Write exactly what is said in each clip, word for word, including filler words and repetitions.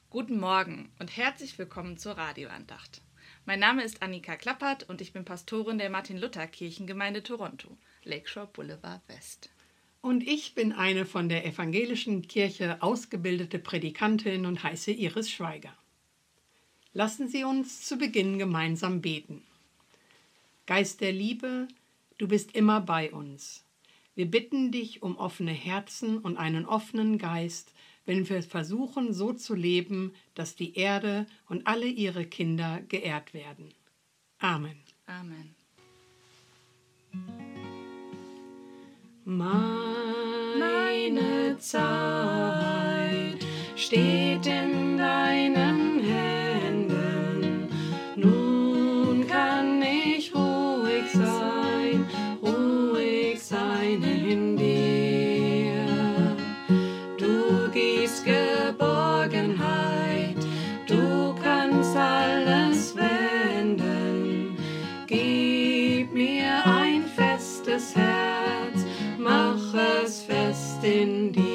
Guten Morgen und herzlich willkommen zur Radioandacht. Mein Name ist Annika Klappert und ich bin Pastorin der Martin-Luther-Kirchengemeinde Toronto, Lakeshore Boulevard West. Und ich bin eine von der Evangelischen Kirche ausgebildete Predikantin und heiße Iris Schweiger. Lassen Sie uns zu Beginn gemeinsam beten. Geist der Liebe, du bist immer bei uns. Wir bitten dich um offene Herzen und einen offenen Geist, wenn wir versuchen, so zu leben, dass die Erde und alle ihre Kinder geehrt werden. Amen. Amen. Meine Zeit steht in deinen Händen. Nun kann ich ruhig sein, ruhig sein in dir. Du gibst Geborgenheit, du kannst alles wenden. Gib mir ein festes Herz, mach es fest in dir.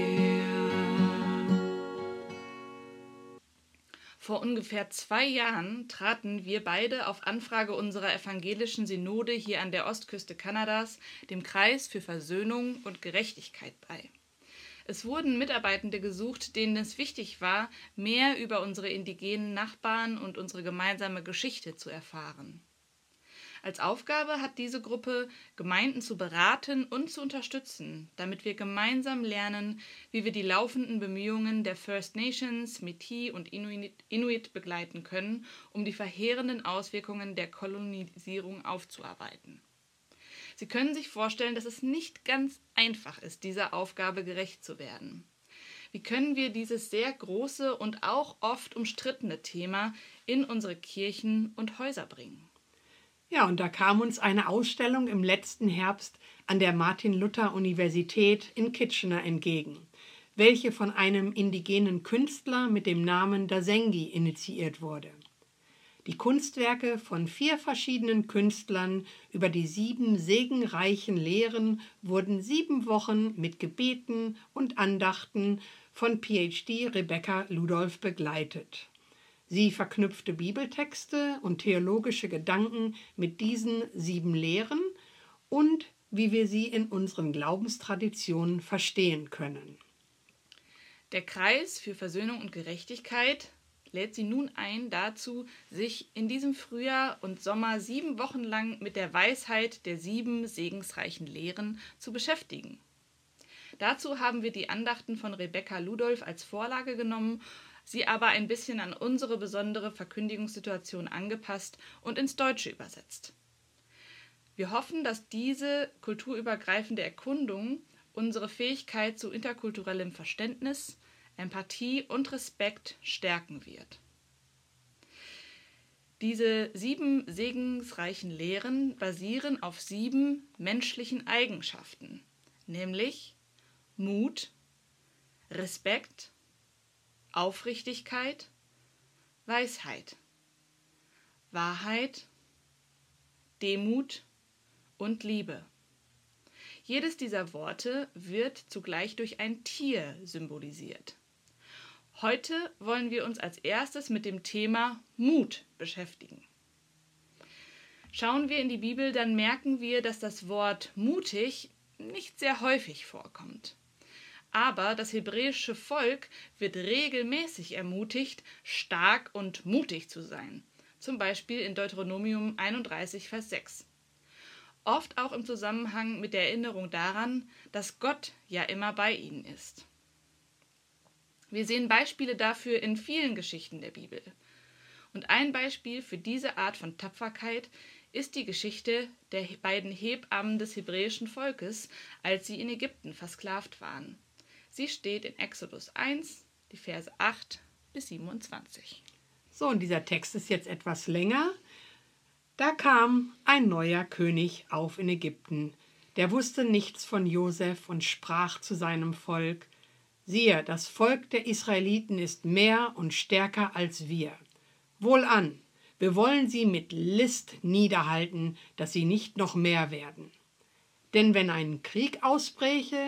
Vor ungefähr zwei Jahren traten wir beide auf Anfrage unserer evangelischen Synode hier an der Ostküste Kanadas dem Kreis für Versöhnung und Gerechtigkeit bei. Es wurden Mitarbeitende gesucht, denen es wichtig war, mehr über unsere indigenen Nachbarn und unsere gemeinsame Geschichte zu erfahren. Als Aufgabe hat diese Gruppe, Gemeinden zu beraten und zu unterstützen, damit wir gemeinsam lernen, wie wir die laufenden Bemühungen der First Nations, Métis und Inuit, Inuit begleiten können, um die verheerenden Auswirkungen der Kolonisierung aufzuarbeiten. Sie können sich vorstellen, dass es nicht ganz einfach ist, dieser Aufgabe gerecht zu werden. Wie können wir dieses sehr große und auch oft umstrittene Thema in unsere Kirchen und Häuser bringen? Ja, und da kam uns eine Ausstellung im letzten Herbst an der Martin-Luther-Universität in Kitchener entgegen, welche von einem indigenen Künstler mit dem Namen Dasengi initiiert wurde. Die Kunstwerke von vier verschiedenen Künstlern über die sieben segenreichen Lehren wurden sieben Wochen mit Gebeten und Andachten von P H D Rebecca Ludolf begleitet. Sie verknüpfte Bibeltexte und theologische Gedanken mit diesen sieben Lehren und wie wir sie in unseren Glaubenstraditionen verstehen können. Der Kreis für Versöhnung und Gerechtigkeit lädt Sie nun ein dazu, sich in diesem Frühjahr und Sommer sieben Wochen lang mit der Weisheit der sieben segensreichen Lehren zu beschäftigen. Dazu haben wir die Andachten von Rebecca Ludolf als Vorlage genommen, sie aber ein bisschen an unsere besondere Verkündigungssituation angepasst und ins Deutsche übersetzt. Wir hoffen, dass diese kulturübergreifende Erkundung unsere Fähigkeit zu interkulturellem Verständnis, Empathie und Respekt stärken wird. Diese sieben segensreichen Lehren basieren auf sieben menschlichen Eigenschaften, nämlich Mut, Respekt, Aufrichtigkeit, Weisheit, Wahrheit, Demut und Liebe. Jedes dieser Worte wird zugleich durch ein Tier symbolisiert. Heute wollen wir uns als erstes mit dem Thema Mut beschäftigen. Schauen wir in die Bibel, dann merken wir, dass das Wort mutig nicht sehr häufig vorkommt. Aber das hebräische Volk wird regelmäßig ermutigt, stark und mutig zu sein. Zum Beispiel in Deuteronomium einunddreißig, Vers sechs. Oft auch im Zusammenhang mit der Erinnerung daran, dass Gott ja immer bei ihnen ist. Wir sehen Beispiele dafür in vielen Geschichten der Bibel. Und ein Beispiel für diese Art von Tapferkeit ist die Geschichte der beiden Hebammen des hebräischen Volkes, als sie in Ägypten versklavt waren. Sie steht in Exodus eins, die Verse acht bis siebenundzwanzig. So, und dieser Text ist jetzt etwas länger. Da kam ein neuer König auf in Ägypten. Der wusste nichts von Josef und sprach zu seinem Volk: Siehe, das Volk der Israeliten ist mehr und stärker als wir. Wohlan, wir wollen sie mit List niederhalten, dass sie nicht noch mehr werden. Denn wenn ein Krieg ausbräche,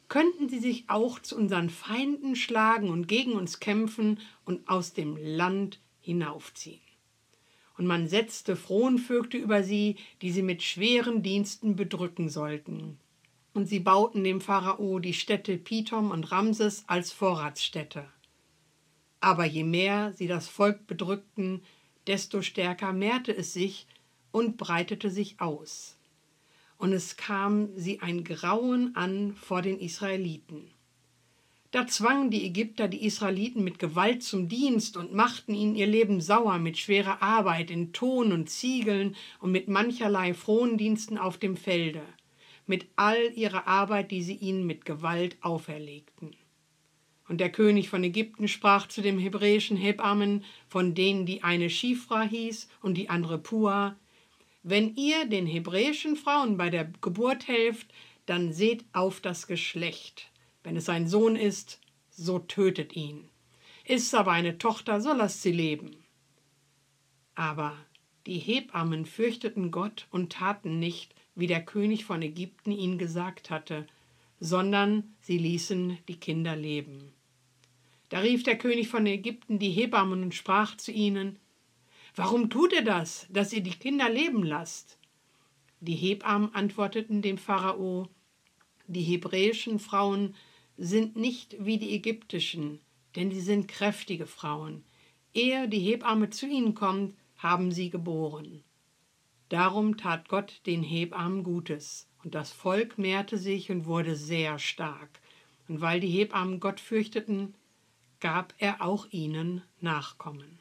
könnten sie sich auch zu unseren Feinden schlagen und gegen uns kämpfen und aus dem Land hinaufziehen. Und man setzte Fronvögte über sie, die sie mit schweren Diensten bedrücken sollten. Und sie bauten dem Pharao die Städte Pithom und Ramses als Vorratsstätte. Aber je mehr sie das Volk bedrückten, desto stärker mehrte es sich und breitete sich aus. Und es kam sie ein Grauen an vor den Israeliten. Da zwangen die Ägypter die Israeliten mit Gewalt zum Dienst und machten ihnen ihr Leben sauer mit schwerer Arbeit in Ton und Ziegeln und mit mancherlei Frondiensten auf dem Felde, mit all ihrer Arbeit, die sie ihnen mit Gewalt auferlegten. Und der König von Ägypten sprach zu dem hebräischen Hebammen, von denen die eine Schifra hieß und die andere Pua: Wenn ihr den hebräischen Frauen bei der Geburt helft, dann seht auf das Geschlecht. Wenn es ein Sohn ist, so tötet ihn. Ist es aber eine Tochter, so lasst sie leben. Aber die Hebammen fürchteten Gott und taten nicht, wie der König von Ägypten ihnen gesagt hatte, sondern sie ließen die Kinder leben. Da rief der König von Ägypten die Hebammen und sprach zu ihnen: Warum tut ihr das, dass ihr die Kinder leben lasst? Die Hebammen antworteten dem Pharao: Die hebräischen Frauen sind nicht wie die ägyptischen, denn sie sind kräftige Frauen. Ehe die Hebamme zu ihnen kommt, haben sie geboren. Darum tat Gott den Hebammen Gutes, und das Volk mehrte sich und wurde sehr stark. Und weil die Hebammen Gott fürchteten, gab er auch ihnen Nachkommen.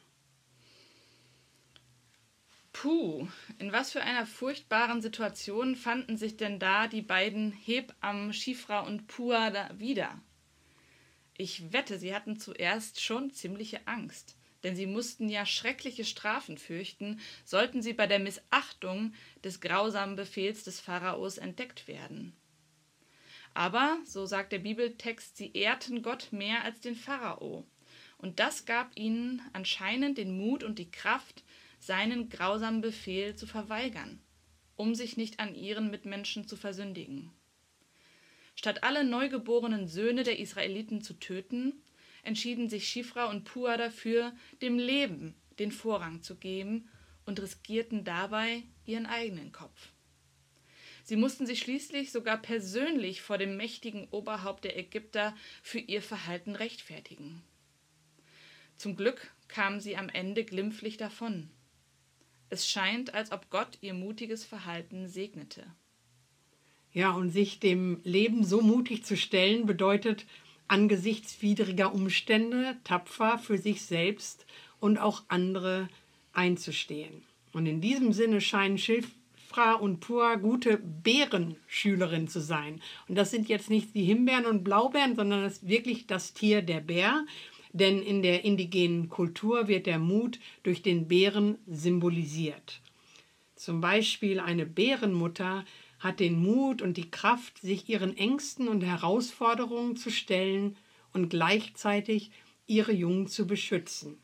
Puh, in was für einer furchtbaren Situation fanden sich denn da die beiden Hebammen Schifra und Pua da wieder? Ich wette, sie hatten zuerst schon ziemliche Angst, denn sie mussten ja schreckliche Strafen fürchten, sollten sie bei der Missachtung des grausamen Befehls des Pharaos entdeckt werden. Aber, so sagt der Bibeltext, sie ehrten Gott mehr als den Pharao, und das gab ihnen anscheinend den Mut und die Kraft, seinen grausamen Befehl zu verweigern, um sich nicht an ihren Mitmenschen zu versündigen. Statt alle neugeborenen Söhne der Israeliten zu töten, entschieden sich Schifra und Pua dafür, dem Leben den Vorrang zu geben und riskierten dabei ihren eigenen Kopf. Sie mussten sich schließlich sogar persönlich vor dem mächtigen Oberhaupt der Ägypter für ihr Verhalten rechtfertigen. Zum Glück kamen sie am Ende glimpflich davon. Es scheint, als ob Gott ihr mutiges Verhalten segnete. Ja, und sich dem Leben so mutig zu stellen, bedeutet angesichts widriger Umstände tapfer für sich selbst und auch andere einzustehen. Und in diesem Sinne scheinen Schifra und Pua gute Bärenschülerinnen zu sein. Und das sind jetzt nicht die Himbeeren und Blaubeeren, sondern das ist wirklich das Tier der Bär. Denn in der indigenen Kultur wird der Mut durch den Bären symbolisiert. Zum Beispiel eine Bärenmutter hat den Mut und die Kraft, sich ihren Ängsten und Herausforderungen zu stellen und gleichzeitig ihre Jungen zu beschützen.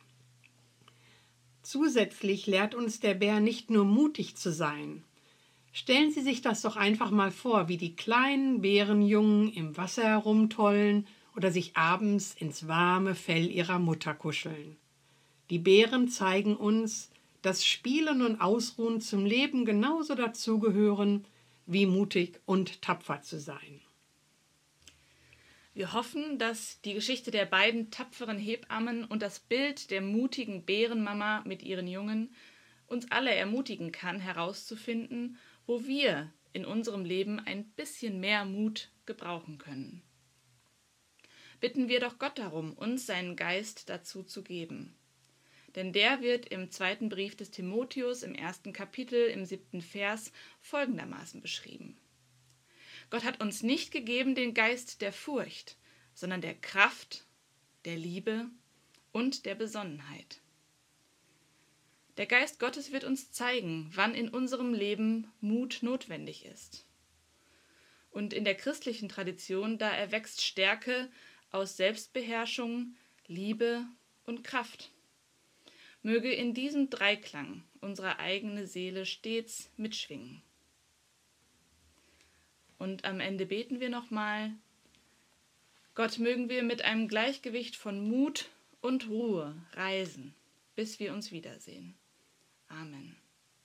Zusätzlich lehrt uns der Bär nicht nur mutig zu sein. Stellen Sie sich das doch einfach mal vor, wie die kleinen Bärenjungen im Wasser herumtollen oder sich abends ins warme Fell ihrer Mutter kuscheln. Die Bären zeigen uns, dass Spielen und Ausruhen zum Leben genauso dazugehören, wie mutig und tapfer zu sein. Wir hoffen, dass die Geschichte der beiden tapferen Hebammen und das Bild der mutigen Bärenmama mit ihren Jungen uns alle ermutigen kann, herauszufinden, wo wir in unserem Leben ein bisschen mehr Mut gebrauchen können. Bitten wir doch Gott darum, uns seinen Geist dazu zu geben. Denn der wird im zweiten Brief des Timotheus im ersten Kapitel im siebten Vers folgendermaßen beschrieben. Gott hat uns nicht gegeben den Geist der Furcht, sondern der Kraft, der Liebe und der Besonnenheit. Der Geist Gottes wird uns zeigen, wann in unserem Leben Mut notwendig ist. Und in der christlichen Tradition, da erwächst Stärke aus Selbstbeherrschung, Liebe und Kraft. Möge in diesem Dreiklang unsere eigene Seele stets mitschwingen. Und am Ende beten wir nochmal: Gott, mögen wir mit einem Gleichgewicht von Mut und Ruhe reisen, bis wir uns wiedersehen. Amen.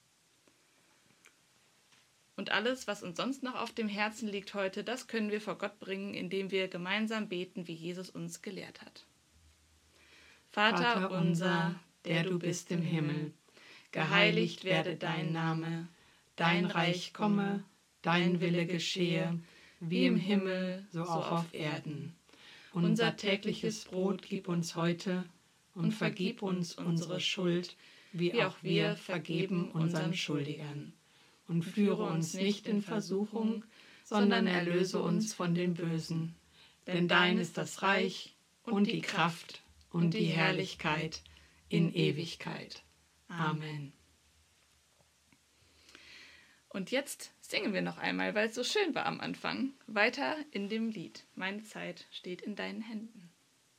Und alles, was uns sonst noch auf dem Herzen liegt heute, das können wir vor Gott bringen, indem wir gemeinsam beten, wie Jesus uns gelehrt hat. Vater, Vater unser, der du bist im Himmel, geheiligt werde dein Name, dein Reich komme, dein Wille geschehe, wie im Himmel, so auch auf Erden. Unser tägliches Brot gib uns heute und vergib uns unsere Schuld, wie auch wir vergeben unseren Schuldigern. Und führe uns nicht in Versuchung, sondern erlöse uns von dem Bösen. Denn dein ist das Reich und die Kraft und die Herrlichkeit in Ewigkeit. Amen. Und jetzt singen wir noch einmal, weil es so schön war am Anfang, weiter in dem Lied. Meine Zeit steht in deinen Händen.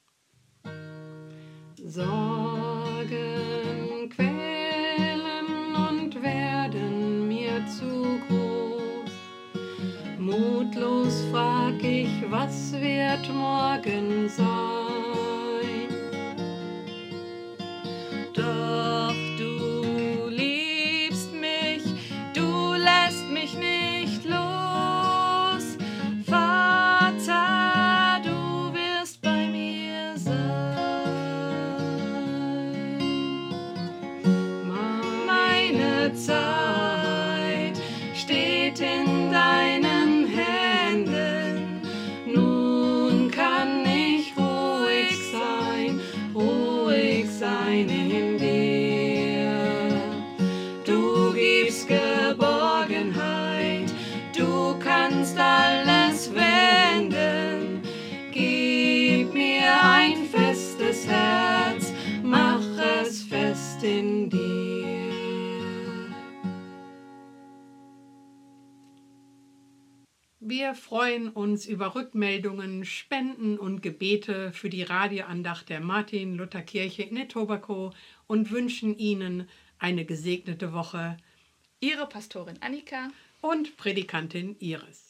Sorgen quälen und werden mir zu groß. Mutlos frag ich, was wird morgen sein? Doch du liebst mich, du lässt mich nicht los. Vater, du wirst bei mir sein. Meine Zeit steht in deinen Händen. Nun kann ich ruhig sein, ruhig sein in dir. Du gibst Geborgenheit, du kannst alles wenden. Gib mir ein festes Herz, mach es fest in dir. Wir freuen uns über Rückmeldungen, Spenden und Gebete für die Radioandacht der Martin-Luther-Kirche in Etobicoke und wünschen Ihnen eine gesegnete Woche Ihre Pastorin Annika und Predikantin Iris.